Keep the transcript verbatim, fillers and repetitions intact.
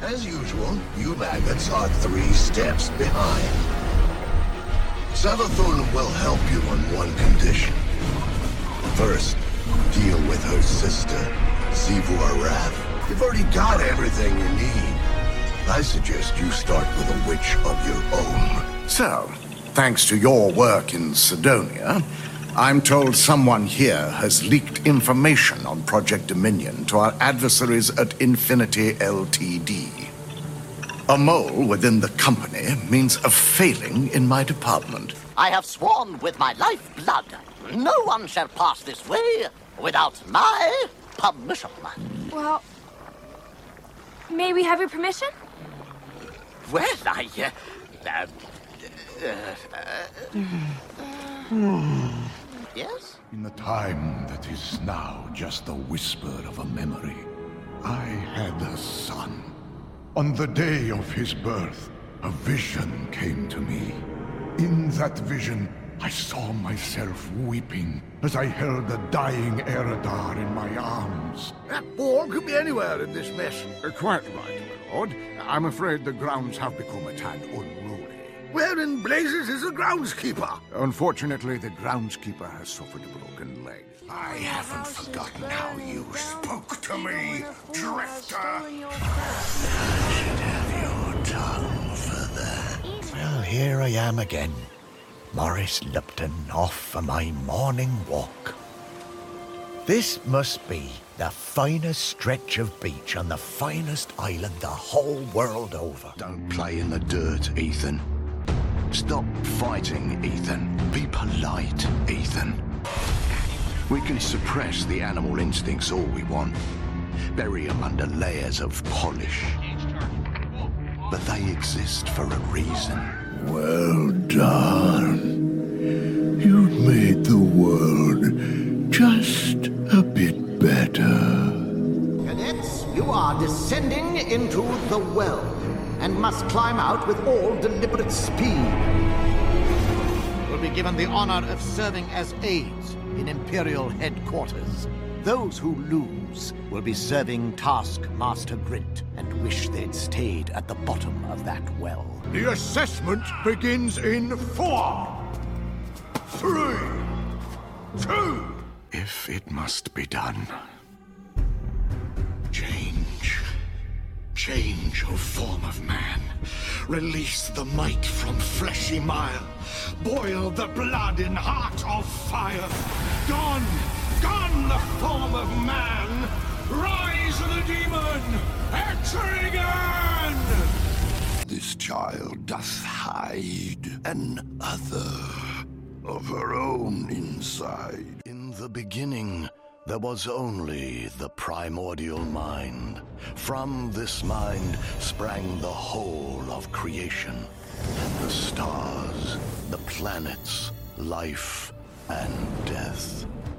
As usual, you maggots are three steps behind. Savathun will help you on one condition. First, deal with her sister, Xivu Arath. You've already got everything you need. I suggest you start with a witch of your own. So, thanks to your work in Cydonia, I'm told someone here has leaked information on Project Dominion to our adversaries at Infinity Limited. A mole within the company means a failing in my department. I have sworn with my lifeblood, no one shall pass this way without my permission. Well, may we have your permission? Well, I... Uh, uh, uh, yes? In the time that is now just the whisper of a memory, I had a son. On the day of his birth, a vision came to me. In that vision, I saw myself weeping as I held a dying Eredar in my arms. That ball could be anywhere in this mess. Uh, quite right, my lord. I'm afraid the grounds have become a tad unruly. Where in blazes is the groundskeeper? Unfortunately, the groundskeeper has suffered a broken leg. I haven't forgotten how you spoke to me, Drifter. You should have your tongue for that. Well, here I am again. Morris Lupton off for my morning walk. This must be the finest stretch of beach on the finest island the whole world over. Don't play in the dirt, Ethan. Stop fighting, Ethan. Be polite, Ethan. We can suppress the animal instincts all we want. Bury them under layers of polish. But they exist for a reason. Well done. You've made the world just a bit better. Cadets, you are descending into the well and must climb out with all deliberate speed. Will be given the honor of serving as aides in Imperial headquarters. Those who lose will be serving Taskmaster Grint and wish they'd stayed at the bottom of that well. The assessment begins in four, three, two. If it must be done. Change. Change, O form of man. Release the might from fleshy mire. Boil the blood in heart of fire. Gone, gone the form of man. Rise the demon, Etrigan! This child doth hide an other of her own inside. In the beginning, there was only the primordial mind. From this mind sprang the whole of creation. The stars, the planets, life and death.